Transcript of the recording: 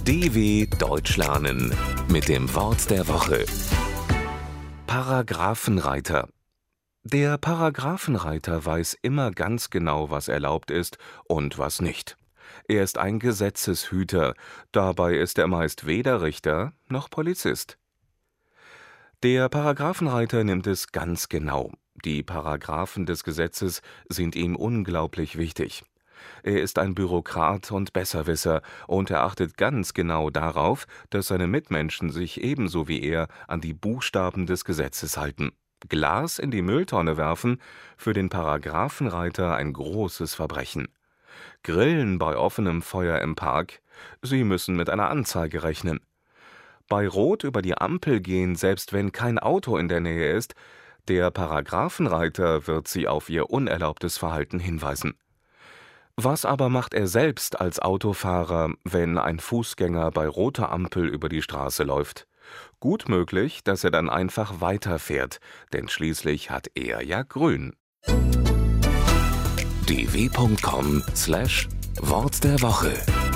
DW Deutsch lernen mit dem Wort der Woche. Paragraphenreiter. Der Paragraphenreiter weiß immer ganz genau, was erlaubt ist und was nicht. Er ist ein Gesetzeshüter, dabei ist er meist weder Richter noch Polizist. Der Paragraphenreiter nimmt es ganz genau. Die Paragraphen des Gesetzes sind ihm unglaublich wichtig. Er ist ein Bürokrat und Besserwisser und er achtet ganz genau darauf, dass seine Mitmenschen sich ebenso wie er an die Buchstaben des Gesetzes halten. Glas in die Mülltonne werfen, für den Paragraphenreiter ein großes Verbrechen. Grillen bei offenem Feuer im Park, Sie müssen mit einer Anzeige rechnen. Bei Rot über die Ampel gehen, selbst wenn kein Auto in der Nähe ist, der Paragraphenreiter wird Sie auf Ihr unerlaubtes Verhalten hinweisen. Was aber macht er selbst als Autofahrer, wenn ein Fußgänger bei roter Ampel über die Straße läuft? Gut möglich, dass er dann einfach weiterfährt, denn schließlich hat er ja grün. dw.com/Wort der Woche